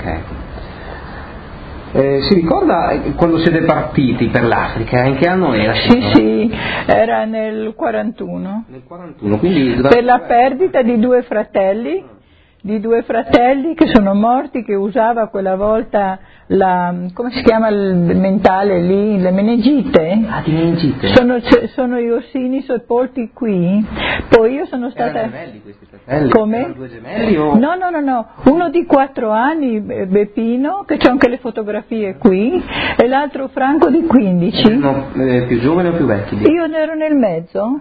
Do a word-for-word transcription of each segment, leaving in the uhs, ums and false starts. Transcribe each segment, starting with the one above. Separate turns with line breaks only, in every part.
ok. Eh, si ricorda quando siete partiti per l'Africa? In che anno era?
Sì, sì, era nel quarantuno.
Nel quarantuno, quindi
per la perdita di due fratelli, di due fratelli che sono morti, che usava quella volta la, come si chiama il mentale lì, le meningite?
Ah, di meningite?
Sono, sono gli ossini sepolti qui, poi io sono stata...
Erano gemelli questi fratelli?
Come?
Erano due gemelli o...
No, no, no, no, uno di quattro anni, Beppino, che c'ho anche le fotografie qui, e l'altro Franco di quindici.
Erano eh, più giovani o più vecchi?
Io ne ero nel mezzo.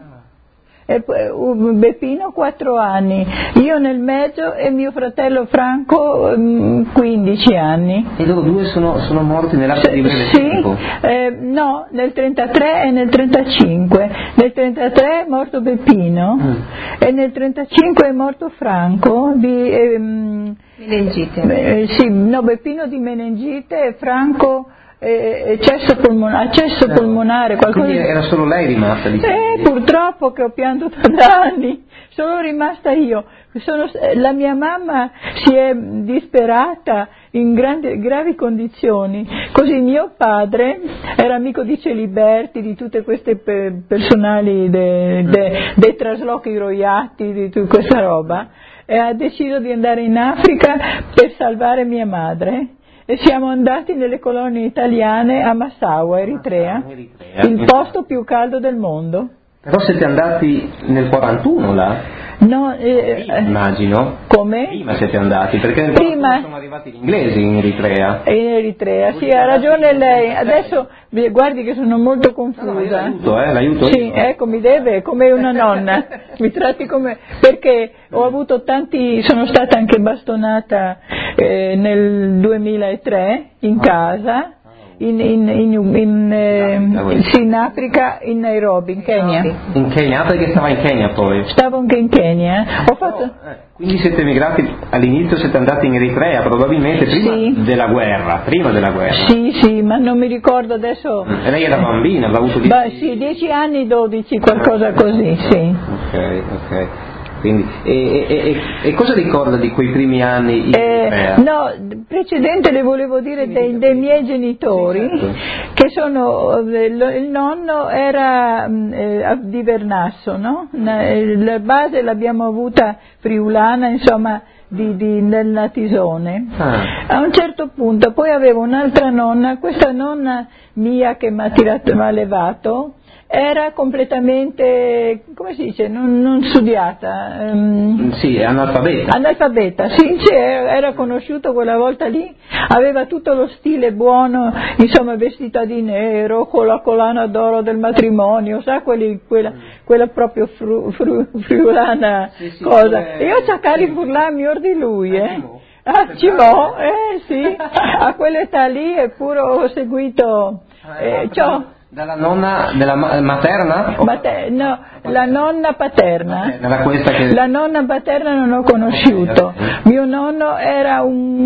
E Beppino quattro anni, io nel mezzo e mio fratello Franco quindici anni.
E loro due sono, sono morti nell'arco di breve
sì,
tempo?
Eh, no, nel trentatré e nel trentacinque. Nel trentatré è morto Beppino mm. e nel trentacinque è morto Franco di ehm,
meningite.
Eh, sì, no, Beppino di meningite e Franco eccesso polmonare, accesso
eh,
polmonare, qualcosa.
Quindi era solo lei rimasta lì?
Eh, purtroppo che ho pianto da anni, sono rimasta io. Sono, la mia mamma si è disperata in grandi, gravi condizioni, così mio padre era amico di Celiberti, di tutte queste pe- personali de, de, dei traslochi roiati, di tutta questa roba, e ha deciso di andare in Africa per salvare mia madre. E siamo andati nelle colonie italiane a Massawa, Eritrea,
Eritrea,
il posto più caldo del mondo.
Però siete andati nel quarantuno là?
No, eh,
Prima, immagino.
Come?
Prima siete andati, perché nel
Prima
quarantuno sono arrivati gli inglesi in Eritrea.
In Eritrea, sì, ha ragione lei. Adesso guardi che sono molto confusa.
No, no, io l'aiuto, eh, l'aiuto
Sì,
io.
ecco, mi deve, come una nonna, mi tratti come, perché ho avuto tanti, sono stata anche bastonata eh, nel duemilatré in casa. In, in, in, in, eh, sì, in Africa, in Nairobi, in Kenya.
In Kenya, perché stava in Kenya poi?
Stavo anche in Kenya. Ho fatto...
Oh, eh, quindi siete emigrati, all'inizio siete andati in Eritrea, probabilmente prima
sì.
della guerra, prima della guerra.
Sì, sì, ma non mi ricordo adesso.
E lei era bambina, aveva avuto dieci
anni? Sì, dieci anni, dodici, qualcosa così, sì.
Ok, ok. Quindi, e, e, e, e cosa ricorda di quei primi anni in
eh, No, precedente le volevo dire dei, dei miei genitori, sì, certo. Che sono, il nonno era eh, di Vernasso, no? La base l'abbiamo avuta friulana, insomma, di, di, nel Natisone. Ah. A un certo punto poi avevo un'altra nonna, questa nonna mia che mi ha levato, era completamente, come si dice, non, non studiata. Um,
sì, analfabeta.
Analfabeta, sì, cioè, era conosciuto quella volta lì, aveva tutto lo stile buono, insomma vestita di nero, con la collana d'oro del matrimonio, sa, quelli, quella, quella proprio fru, fru, friulana sì, sì, cosa. Pure... E io cercavo di furlarmi miglior di lui, eh. Ah, Cimò, eh sì, a quell'età lì eppure ho seguito, eh, ciò.
Dalla nonna della materna?
Mater- no, la nonna paterna.
Era questa che...
La nonna paterna non ho conosciuto. Mio nonno era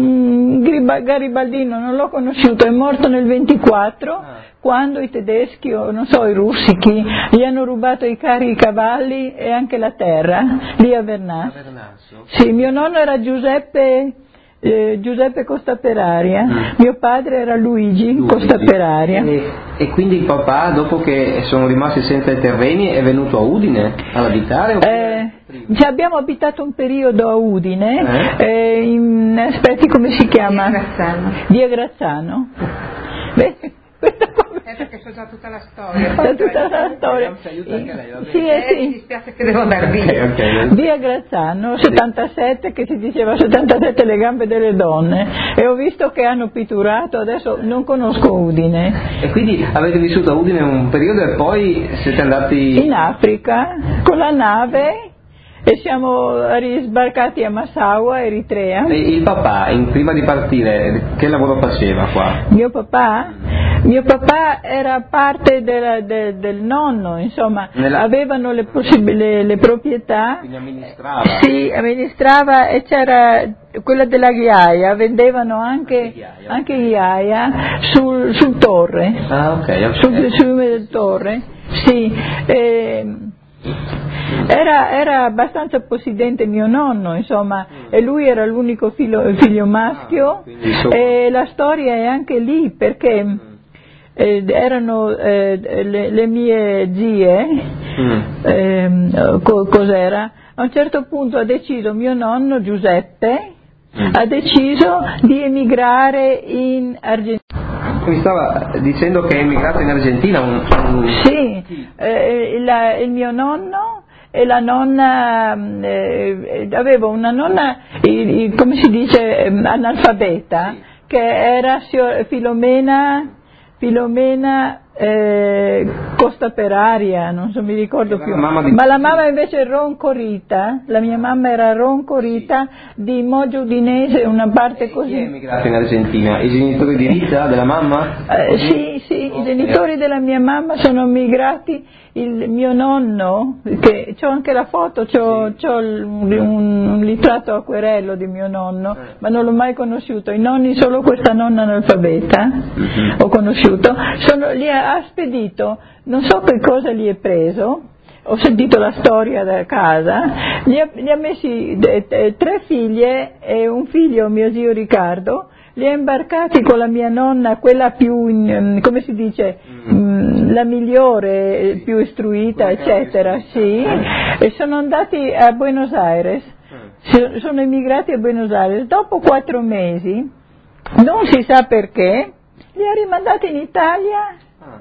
un garibaldino, non l'ho conosciuto, è morto nel ventiquattro, quando i tedeschi, o non so, i russi, chi, gli hanno rubato i carri, i cavalli e anche la terra, lì a Vernasso. Sì, mio nonno era Giuseppe... Eh, Giuseppe Costaperaria, mm. mio padre era Luigi, Luigi. Costaperaria.
E, e quindi il papà, dopo che sono rimasti senza i terreni, è venuto a Udine ad abitare?
Eh, cioè abbiamo abitato un periodo a Udine, eh? Eh, in, aspetti, come si chiama?
Via Grazzano.
Via Grazzano. Beh,
Eh, perché so già tutta la storia.
Da tutta la storia. Sì, eh, sì.
Mi dispiace che devo andare via.
Okay, okay.
Via Grazzano, settantasette, che si diceva settantasette le gambe delle donne, e ho visto che hanno pitturato, adesso non conosco Udine.
E quindi avete vissuto a Udine un periodo e poi siete andati...
In Africa, con la nave, e siamo risbarcati a Massawa, Eritrea.
E il papà, in, prima di partire, che lavoro faceva qua?
Mio papà? Mio papà era parte della, de, del nonno, insomma, Nella... avevano le, possib- le, le proprietà.
Quindi amministrava?
Sì, amministrava, e c'era quella della ghiaia, vendevano anche, anche ghiaia, anche ghiaia sul, sul torre.
Ah, ok, ok.
Sul fiume del torre, sì. Eh, Era, era abbastanza possidente mio nonno, insomma, e lui era l'unico figlio, figlio maschio, e la storia è anche lì, perché eh, erano eh, le, le mie zie, eh, co- cos'era? A un certo punto ha deciso mio nonno Giuseppe, ha deciso di emigrare in Argentina.
Mi stava dicendo che è emigrato in Argentina un... un...
Sì, eh, la, il mio nonno e la nonna, eh, avevo una nonna, eh, come si dice, eh, analfabeta, sì, che era Filomena, Filomena eh, Costa per Aria, non so, mi ricordo più,
la di...
ma la mamma invece è Ronco Rita, la mia mamma era Ronco Rita, sì, di Moggio Udinese, una parte così.
Chi è emigrato in Argentina? I genitori di Rita, della mamma?
Eh, sì, sì, oh, i genitori eh. della mia mamma sono migrati, il mio nonno, che c'ho anche la foto, c'ho, sì, c'ho un, un, un ritratto acquerello di mio nonno, eh. ma non l'ho mai conosciuto, i nonni solo questa nonna analfabeta, mm-hmm, ho conosciuto, sono, li ha spedito, non so che cosa gli è preso, ho sentito la storia da casa, gli ha, gli ha messi eh, tre figlie e un figlio, mio zio Riccardo, li ha imbarcati con la mia nonna, quella più, in, come si dice, mm. la migliore, più istruita, eccetera, sì, e sono andati a Buenos Aires, sono emigrati a Buenos Aires, dopo quattro mesi, non si sa perché, li ha rimandati in Italia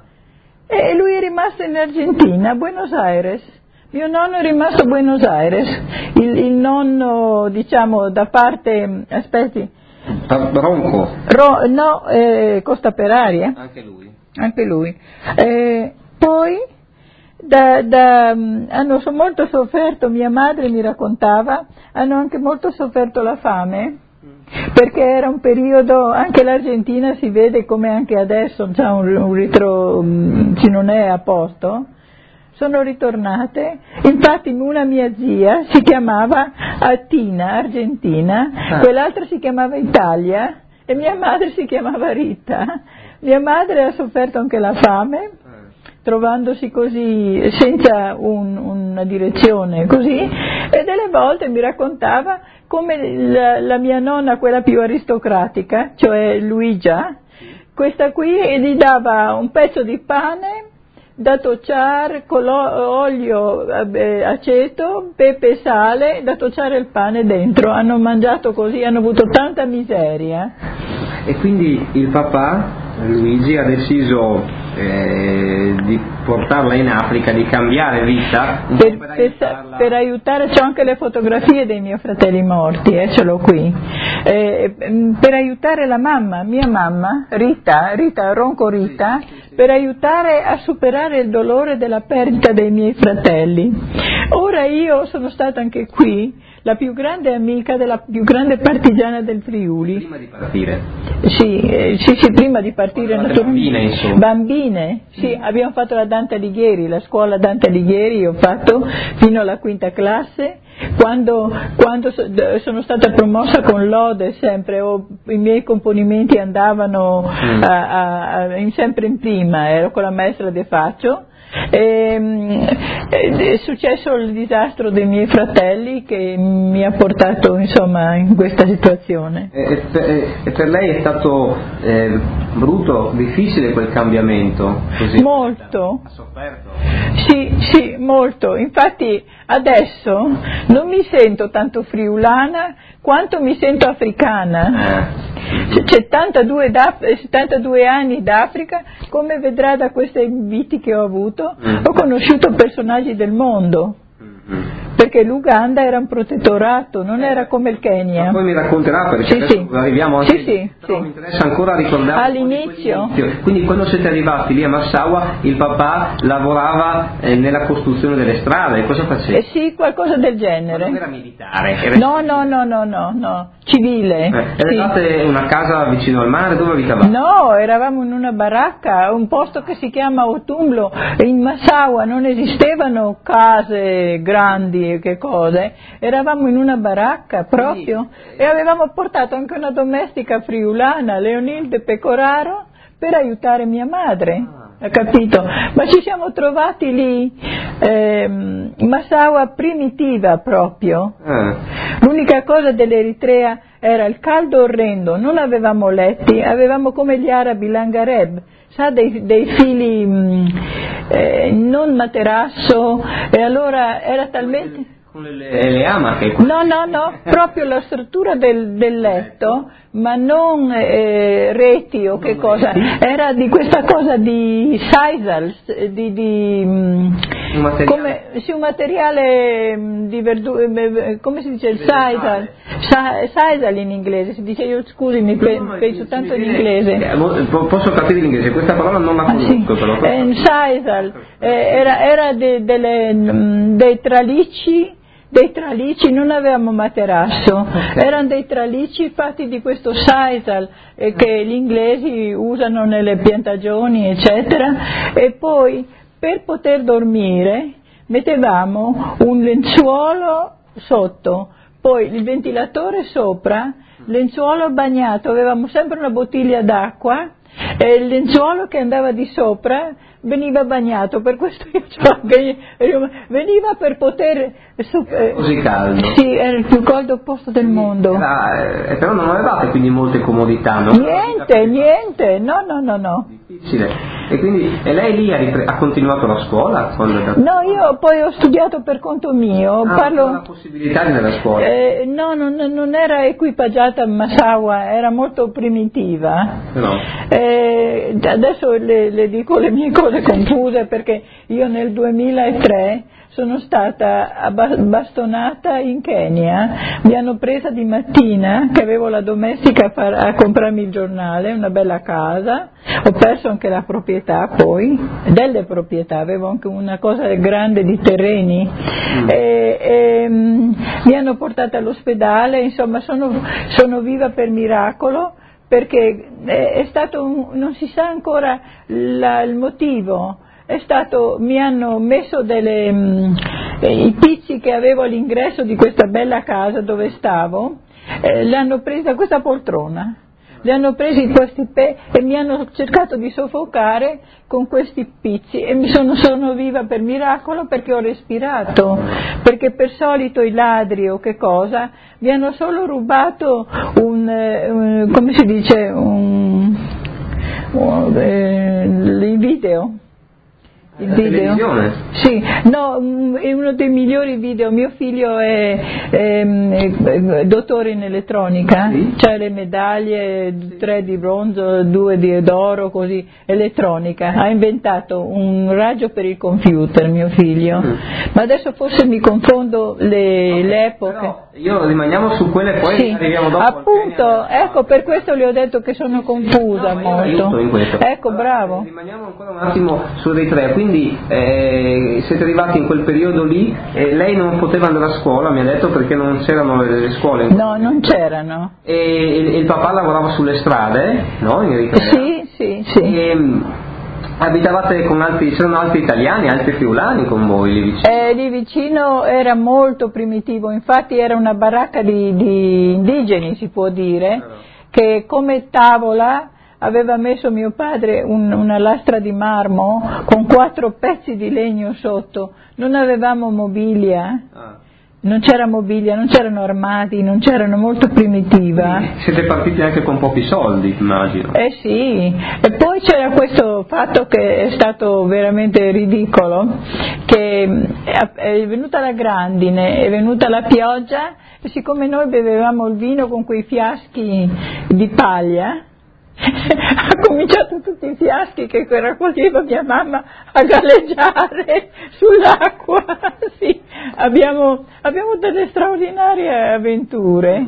e lui è rimasto in Argentina, a Buenos Aires. Mio nonno è rimasto a Buenos Aires, il, il nonno, diciamo, da parte, aspetti,
Ronco?
Ro, no, eh, Costa per Aria.
Anche lui.
Anche lui. Eh, poi da, da, hanno molto sofferto, mia madre mi raccontava, hanno anche molto sofferto la fame, perché era un periodo, anche l'Argentina si vede come anche adesso, c'è un, un ritro, ci non è a posto. Sono ritornate, infatti una mia zia si chiamava Altina, Argentina, ah. quell'altra si chiamava Italia e mia madre si chiamava Rita. Mia madre ha sofferto anche la fame, trovandosi così, senza un, una direzione così, e delle volte mi raccontava come la, la mia nonna, quella più aristocratica, cioè Luigia, questa qui gli dava un pezzo di pane da tocciare con olio, eh, aceto, pepe e sale, da tocciare il pane dentro. Hanno mangiato così, hanno avuto tanta miseria.
E quindi il papà, Luigi, ha deciso eh, di portarla in Africa, di cambiare vita
per,
per,
aiutarla. per aiutare, c'ho anche le fotografie dei miei fratelli morti, eh, ce l'ho qui, eh, per aiutare la mamma, mia mamma, Rita, Rita Ronco Rita, sì, sì, sì, per aiutare a superare il dolore della perdita dei miei fratelli. Ora io sono stata anche qui la più grande amica della più grande partigiana del Friuli.
Prima di partire?
Sì, eh, sì, sì, prima di partire.
Bambine, insomma.
Bambine, sì, mm. abbiamo fatto la Dante Alighieri, la scuola Dante Alighieri ho fatto fino alla quinta classe. Quando, quando sono stata promossa con lode sempre, oh, i miei componimenti andavano mm. a, a, a, in, sempre in prima, ero con la maestra De Faccio. E, è successo il disastro dei miei fratelli che mi ha portato, insomma, in questa situazione.
E, e, e per lei è stato eh, brutto, difficile quel cambiamento? Così?
Molto.
Ha sofferto?
Sì, sì, molto. Infatti adesso non mi sento tanto friulana quanto mi sento africana.
Eh.
C'è settantadue anni d'Africa, come vedrà da questi inviti che ho avuto, ho conosciuto personaggi del mondo, perché l'Uganda era un protettorato, non era come il Kenya.
Ma poi mi racconterà, perché
sì,
adesso
sì.
arriviamo anche
sì, sì,
però
sì.
mi interessa ancora ricordare
all'inizio.
Quindi quando siete arrivati lì a Massaua il papà lavorava eh, nella costruzione delle strade, cosa faceva?
Eh sì, qualcosa del genere.
Ma non era militare? Era
no, no, no, no, no, no, civile.
Eh,
sì.
Avevate una casa vicino al mare, dove abitavate?
No, eravamo in una baracca, un posto che si chiama Otumlo. In Massaua non esistevano case grandi, che cose, eravamo in una baracca proprio, sì. E avevamo portato anche una domestica friulana, Leonilde Pecoraro, per aiutare mia madre. ha capito? Ma ci siamo trovati lì, ehm, Massawa primitiva proprio.
Eh.
L'unica cosa dell'Eritrea era il caldo orrendo, non avevamo letti, avevamo come gli arabi l'angareb, sa, dei, dei fili mh, eh, non materasso, e allora era talmente...
Con le, le, le amache.
No, no, no, proprio la struttura del, del letto, ma non eh, reti o che cosa, era di questa cosa di sisal, di, di
un materiale,
come, sì, un materiale di verdura, come si dice il sisal, sisal in inglese, si dice, io scusami, no, penso tanto in inglese.
Posso capire l'inglese, questa parola non la conosco. Ah, sì. Però.
Eh, sisal, eh, era, era de, delle, dei tralicci, dei tralicci, non avevamo materasso, okay. Erano dei tralicci fatti di questo sisal eh, che gli inglesi usano nelle piantagioni eccetera, e poi per poter dormire mettevamo un lenzuolo sotto, poi il ventilatore sopra, lenzuolo bagnato, avevamo sempre una bottiglia d'acqua e il lenzuolo che andava di sopra veniva bagnato, per questo io veniva per poter
eh, così caldo.
Sì, era il più caldo posto del mondo.
Era, eh, però non avevate quindi molte comodità, no?
Niente, niente, no, no, no, no.
Difficile. E quindi e lei lì ha, ripre- ha continuato la scuola?
No, io poi ho studiato per conto mio.
Ah,
parlo...
la possibilità di andare a scuola?
Eh, no, non, non era equipaggiata a Massawa, era molto primitiva.
No.
Eh, adesso le, le dico le mie cose confuse, perché io nel duemilatré sono stata bastonata in Kenya, mi hanno presa di mattina che avevo la domestica a, far, a comprarmi il giornale, una bella casa, ho perso anche la proprietà poi, delle proprietà, avevo anche una cosa grande di terreni, mm. e, e, mi hanno portata all'ospedale, insomma sono, sono viva per miracolo, perché è stato un, non si sa ancora la, il motivo. È stato, mi hanno messo delle, mh, i pizzi che avevo all'ingresso di questa bella casa dove stavo, eh, li hanno presi da questa poltrona, li hanno presi questi pe e mi hanno cercato di soffocare con questi pizzi, e mi sono, sono viva per miracolo perché ho respirato, perché per solito i ladri o che cosa mi hanno solo rubato un, un come si dice, un, un eh, il video. Il
la
video?
Televisione?
Sì, no, è uno dei migliori video. Mio figlio è, è, è dottore in elettronica,
sì.
C'ha le medaglie, tre di bronzo, due di d'oro, così, elettronica. Ha inventato un raggio per il computer, mio figlio. Mm. Ma adesso forse mi confondo le, okay, le epoche.
Però io rimaniamo su quelle, poi
sì,
arriviamo dopo.
Appunto, ecco, per questo le ho detto che sono confusa
no,
molto.
In questo.
Ecco,
allora,
bravo.
Rimaniamo ancora un attimo su dei tre. Quindi eh, siete arrivati in quel periodo lì, e lei non poteva andare a scuola, mi ha detto, perché non c'erano le scuole.
No, non c'erano.
E, e il papà lavorava sulle strade, no? In Eritrea.
Sì, sì, sì.
E, abitavate con altri, c'erano altri italiani, altri friulani con voi lì vicino?
Eh, lì vicino era molto primitivo, infatti era una baracca di, di indigeni, si può dire, no. Che come tavola aveva messo mio padre un, una lastra di marmo con quattro pezzi di legno sotto, non avevamo mobilia, ah. non c'era mobilia, non c'erano armadi, non c'erano, molto primitiva.
Quindi siete partiti anche con pochi soldi, immagino.
Eh sì, e poi c'era questo fatto che è stato veramente ridicolo, che è venuta la grandine, è venuta la pioggia, e siccome noi bevevamo il vino con quei fiaschi di paglia, ha cominciato tutti i fiaschi che raccoglieva mia mamma a galleggiare sull'acqua. Sì, abbiamo, abbiamo delle straordinarie avventure.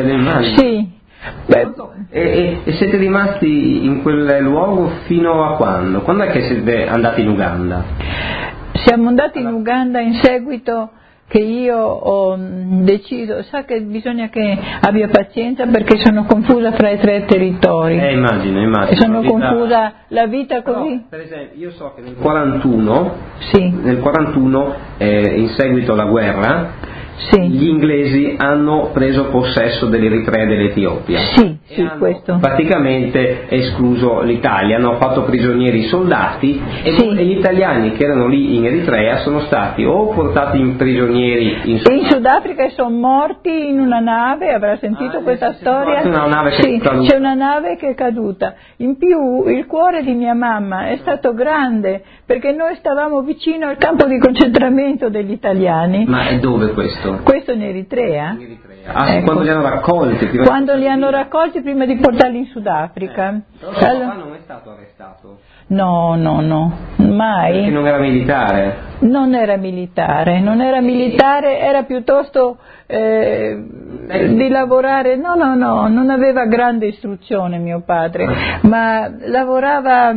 Sì.
Beh, e, e, e siete rimasti in quel luogo fino a quando? Quando è che siete andati in Uganda?
Siamo andati in Uganda in seguito che io ho deciso, sa che bisogna che abbia pazienza perché sono confusa fra i tre territori.
Eh, immagino, immagino.
Sono
vita...
confusa, la vita così.
Però, per esempio, io so che nel quarantuno,
sì.
nel quarantuno eh, in seguito alla guerra,
sì.
gli inglesi hanno preso possesso dell'Eritrea e dell'Etiopia.
Sì, sì,
hanno
questo.
praticamente escluso l'Italia, hanno fatto prigionieri i soldati e,
Sì.
e gli italiani che erano lì in Eritrea sono stati o portati in prigionieri in
In Sudafrica e sono morti in una nave, avrà sentito
Ah,
questa
sì, sì,
storia?
una nave che
Sì,
è caduta.
c'è una nave che è caduta. In più il cuore di mia mamma è stato grande perché noi stavamo vicino al campo di concentramento degli italiani.
Ma è dove questo?
Questo in Eritrea?
In Eritrea. Ah, sì,
Ecco.
quando li hanno raccolti? Prima
Quando
di
li hanno
via.
raccolti prima di portarli in Sudafrica.
Eh, però suo
Allora-
papà non è stato arrestato.
No, no, no,
Perché
mai.
non era militare.
Non era militare, non era militare, era piuttosto eh, di lavorare, no, no, no, non aveva grande istruzione mio padre, ma lavorava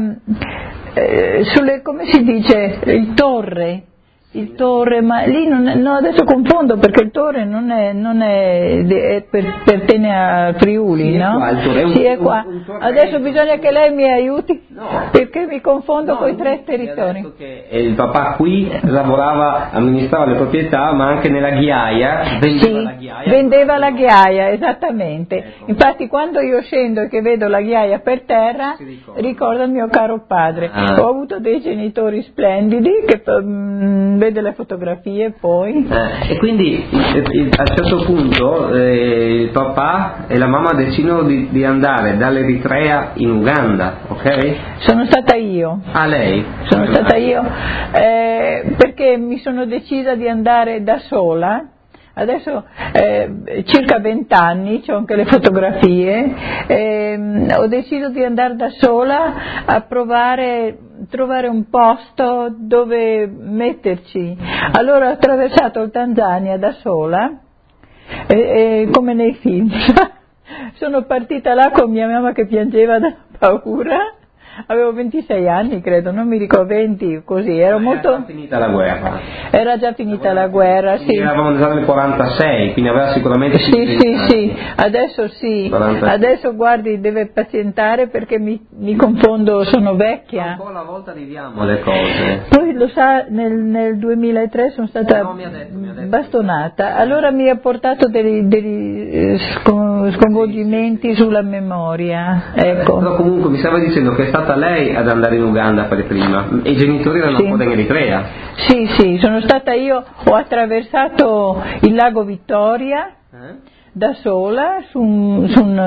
eh, sulle, come si dice, il torre. Il Torre, ma lì non è, no, adesso confondo perché il Torre non è, non è, è per, pertenne a Friuli,
Sì, è
no?
qua, il Torre è un-
Sì, è qua.
un- un torrente.
Adesso bisogna che lei mi aiuti
No.
perché mi confondo
No,
con i tre
lui mi ha
territori.
detto che il papà qui lavorava, amministrava le proprietà, ma anche nella ghiaia, vendeva
Sì,
la ghiaia.
vendeva la ghiaia, esattamente.
Ecco.
Infatti quando io scendo e che vedo la ghiaia per terra,
Si ricorda.
ricordo il mio caro padre.
Ah.
Ho avuto dei genitori splendidi, che mm, vede le fotografie poi.
Eh, e quindi eh, eh, a un certo punto eh, il papà e la mamma decidono di, di andare dall'Eritrea in Uganda, ok?
Sono stata io.
A lei?
Sono stata io eh, perché mi sono decisa di andare da sola. Adesso eh, circa vent'anni, c'ho anche le fotografie, ehm, ho deciso di andare da sola a provare, trovare un posto dove metterci. Allora ho attraversato il Tanzania da sola, eh, eh, come nei film. Sono partita là con mia mamma che piangeva da paura. Avevo ventisei anni credo, non mi ricordo, venti così, ero
Ma
molto...
Era già finita la guerra.
Era già finita la guerra,
Quindi
sì.
eravamo già nel quarantasei, quindi aveva sicuramente più
Sì,
di
sì,
venti
sì,
anni.
adesso sì,
quaranta.
adesso guardi deve pazientare perché mi, mi confondo, sono vecchia.
Un po' alla volta ridiamo le cose.
Poi lo sa, nel, nel duemilatré sono stata
No, mi ha detto, mi ha detto.
bastonata, allora mi ha portato degli, degli eh, scon- sconvolgimenti sulla memoria, ecco.
Però comunque mi stava dicendo che è stata lei ad andare in Uganda per prima e i genitori erano
Sì.
ancora in Eritrea.
Sì, sì, sono stata io, ho attraversato il lago Vittoria
Eh?
da sola su un, su un,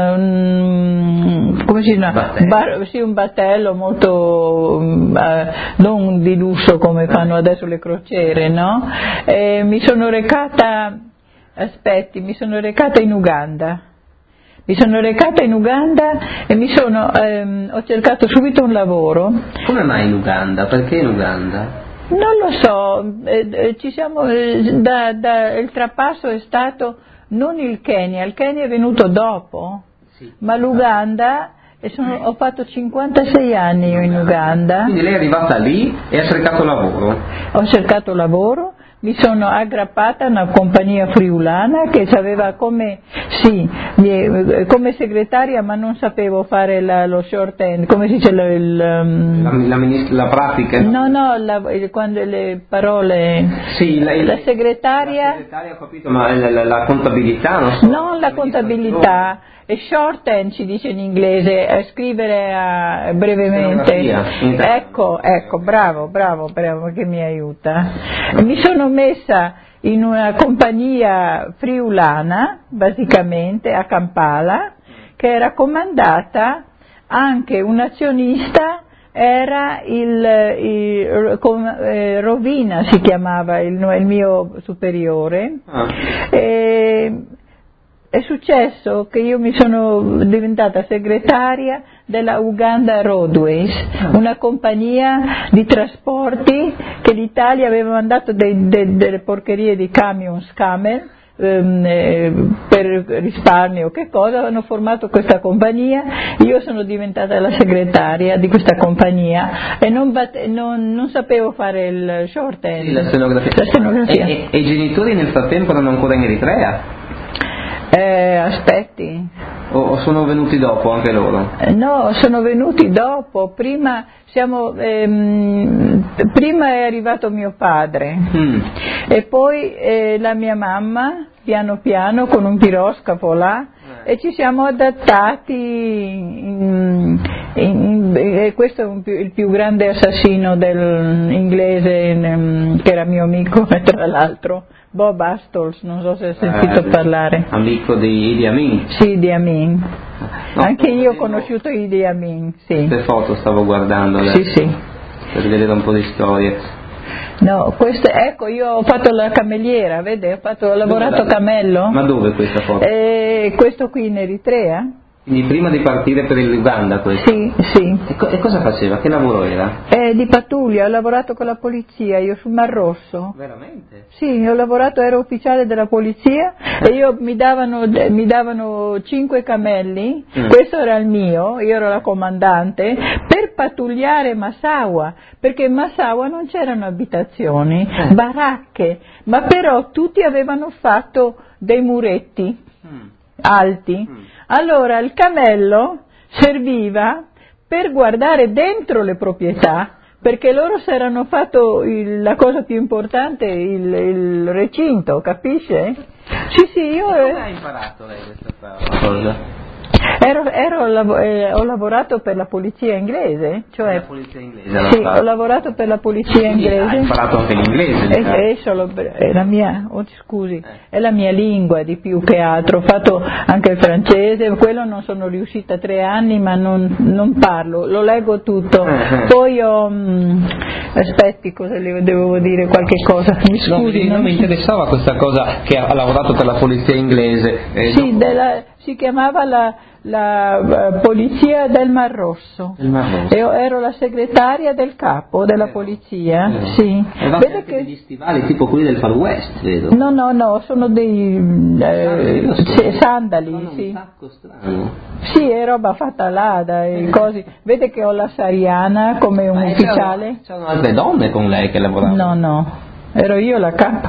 un- come si chiama?
Battello.
Bar- sì, un battello molto mm, eh, non di lusso come fanno adesso le crociere, no? E mi sono recata, aspetti, mi sono recata in Uganda. Mi sono recata in Uganda e mi sono, ehm, ho cercato subito un lavoro.
Come mai in Uganda? Perché in Uganda?
Non lo so, eh, eh, ci siamo, eh, da, da, il trapasso è stato non il Kenya, il Kenya è venuto dopo,
Sì.
ma l'Uganda, e sono, ho fatto cinquantasei anni io in Uganda,
Quindi lei è arrivata lì e ha cercato lavoro.
ho cercato lavoro, mi sono aggrappata a una compagnia friulana che aveva come, sì, eh, come segretaria, ma non sapevo fare la, lo short end, come si dice il... il, um,
La, la, ministra- la pratica.
no, no, la, quando le parole...
Sì, la,
La segretaria...
La segretaria ho capito, ma la, la, la contabilità, non so.
Non la contabilità, è shorthand si dice in inglese, eh, scrivere a- brevemente.
Stenografia, in italiano.
Ecco, ecco, bravo, bravo, bravo che mi aiuta. E mi sono messa in una compagnia friulana, basicamente a Kampala, che era comandata anche un azionista. Era il, il com, eh, Rovina si chiamava il, il mio superiore.
Ah.
E, è successo che io mi sono diventata segretaria della Uganda Roadways, una compagnia di trasporti che l'Italia aveva mandato dei, de, delle porcherie di camions Camel ehm, eh, per risparmio, che cosa, hanno formato questa compagnia, io sono diventata la segretaria di questa compagnia e non, bat- non, non sapevo fare il short end,
Sì, la stenografia.
la stenografia.
E, e, e i genitori nel frattempo erano ancora in Eritrea?
Eh, aspetti,
O, o sono venuti dopo anche loro?
Eh, no, sono venuti dopo, prima siamo, ehm, prima è arrivato mio padre
Mm.
e poi eh, la mia mamma, piano piano, con un piroscafo là,
Eh.
e ci siamo adattati, in, in, in, e questo è un più, il più grande assassino del, inglese, in, che era mio amico, tra l'altro, Bob Astols, non so se hai sentito
Eh,
parlare.
Amico di Idi Amin.
Sì, Idi Amin.
No,
Anche io ho
vedendo
conosciuto Idi Amin, sì.
queste foto stavo guardando adesso,
Sì, sì.
per vedere un po' di storie.
No, questo, ecco, io ho fatto la cameriera, vede, ho, fatto, ho lavorato a
Dove la-
camello.
Ma dove questa foto?
E questo qui in Eritrea?
Quindi prima di partire per l'Uganda questo?
Sì, sì.
E, co- e cosa faceva? Che lavoro era?
Eh, di pattuglia, ho lavorato con la polizia, io sul Mar Rosso.
Veramente?
Sì, ho lavorato, ero ufficiale della polizia e io mi davano, mi davano cinque camelli,
Mm.
questo era il mio, io ero la comandante, per pattugliare Massawa, perché in Massawa non c'erano abitazioni,
Eh.
baracche, ma però tutti avevano fatto dei muretti
Mm.
alti.
Mm.
Allora il camello serviva per guardare dentro le proprietà, perché loro si erano fatto il- la cosa più importante, il, il recinto, capisce? Sì, sì, io
Come
eh,
ha imparato lei questa cosa?
ero, ero lavo- eh, ho lavorato per la polizia inglese, cioè
La polizia inglese l'ha
sì,
fatto.
ho lavorato per la polizia
Quindi ha
inglese.
imparato anche l'inglese,
E,
diciamo.
e solo- è la mia, oh, scusi,
Eh.
è la mia lingua di più che altro, ho fatto anche il francese, quello non sono riuscita tre anni ma non, non parlo, lo leggo tutto.
Eh.
Poi ho, mm, aspetti, cosa le devo dire, qualche cosa, mi
No,
scusi.
mi, non mi interessava questa cosa che ha, ha lavorato per la polizia inglese. Eh,
Sì,
dopo-
della- si chiamava la, la eh, polizia del Mar Rosso.
Il Mar Rosso.
E io ero la segretaria del capo della
Vero,
polizia,
vero.
sì.
Avevate
Vede
anche
che-
degli stivali tipo quelli del Far West, vedo.
No, no, no, sono dei eh,
Sandali,
sì, sandali,
Fanno un
sì.
sacco strano.
Sì, è roba fatta là, dai cosi. Vede che ho la Sariana come un
Ma eh,
ufficiale?
c'erano, c'erano altre donne con lei che lavoravano?
No, no, ero io la capa.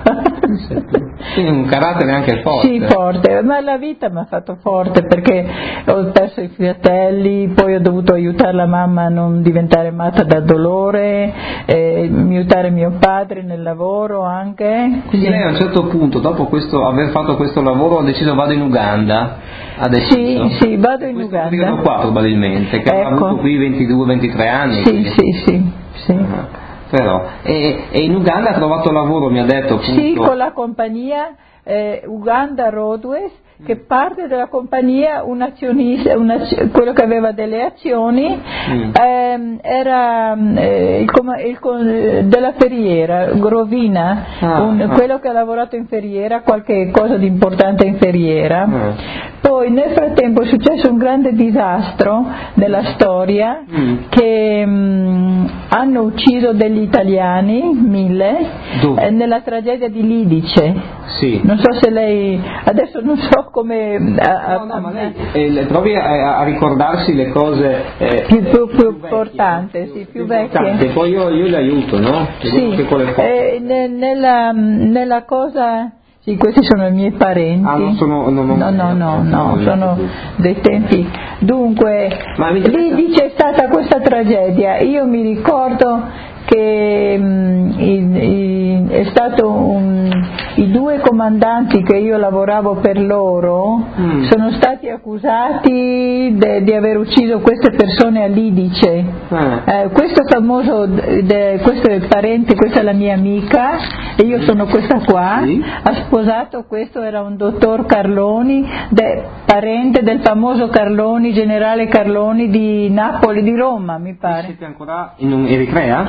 Quindi un carattere anche forte.
Sì, forte, ma la vita mi ha fatto forte perché ho perso i fratelli, poi ho dovuto aiutare la mamma a non diventare matta dal dolore, eh, aiutare mio padre nel lavoro anche.
Quindi
Sì.
lei a un certo punto, dopo questo, aver fatto questo lavoro, ha deciso vado in Uganda. Ha deciso.
Sì, sì, vado in
Questo
Uganda.
periodo qua probabilmente, che avrà
Ecco.
avuto qui ventidue ventitré anni.
Sì,
quindi.
sì, sì, sì.
Ah, però, e, e in Uganda ha trovato lavoro, mi ha detto appunto.
Sì, con la compagnia eh, Uganda Roadways, che parte della compagnia un azionista, un azio- quello che aveva delle azioni,
Mm.
ehm, era eh, il, com- il con- eh, della ferriera, Grovina,
Ah,
un-
ah.
quello che ha lavorato in ferriera, qualche cosa di importante in ferriera.
Ah.
Poi nel frattempo è successo un grande disastro nella storia,
Mm.
che mm, hanno ucciso degli italiani, mille,
Dove?
eh, nella tragedia di Lidice.
Sì.
Non so se lei, adesso non so come... a-
No, no,
a-
ma lei eh, le- provi a, a ricordarsi le cose eh,
Più- più- più
vecchie,
importanti,
no?
sì, più vecchie.
importanti. Poi io, io le aiuto, no? Vediamo
Sì,
anche con le foto.
eh, ne- nella, nella cosa... Sì, questi sono i miei parenti.
Ah, non sono- non- non-
no, no, no, no,
non-
sono dei tempi. Dunque,
Ma mi
lì
interessa-
dice è stata questa tragedia. Io mi ricordo che mm, i- i- è stato un- i due comandanti che io lavoravo per loro
Mm.
sono stati accusati de- di aver ucciso queste persone a Lidice.
Ah.
Eh, questo famoso, de- questo è il parente, questa è la mia amica e io sono questa qua,
Sì.
ha sposato, questo era un dottor Carloni, de- parente del famoso Carloni, generale Carloni di Napoli, di Roma mi pare.
Siete ancora in un- Eritrea?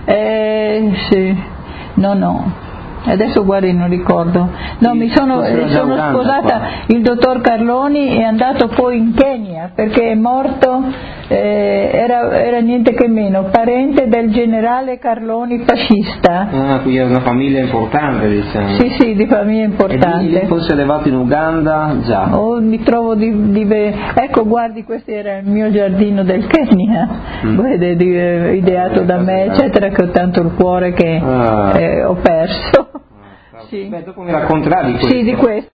Eh, sì, no, no. Adesso guardi, non ricordo. No,
Sì,
mi sono,
forse era
eh,
già
sono
Uganda,
sposata,
qua.
il dottor Carloni è andato poi in Kenya perché è morto, eh, era, era niente che meno, parente del generale Carloni fascista.
Ah, qui è una famiglia importante, diciamo.
Sì, sì, di famiglia
E lì,
importante.
lì fosse arrivato in Uganda già.
Oh, mi trovo di, di ve- ecco, guardi, questo era il mio giardino del Kenya,
Mm.
vede, di- eh, ideato da me, eccetera, che ho tanto il cuore che
Ah.
eh, ho perso.
Ah,
Sì.
Beh, dopo mi racconterà di questo.
Sì, di questo.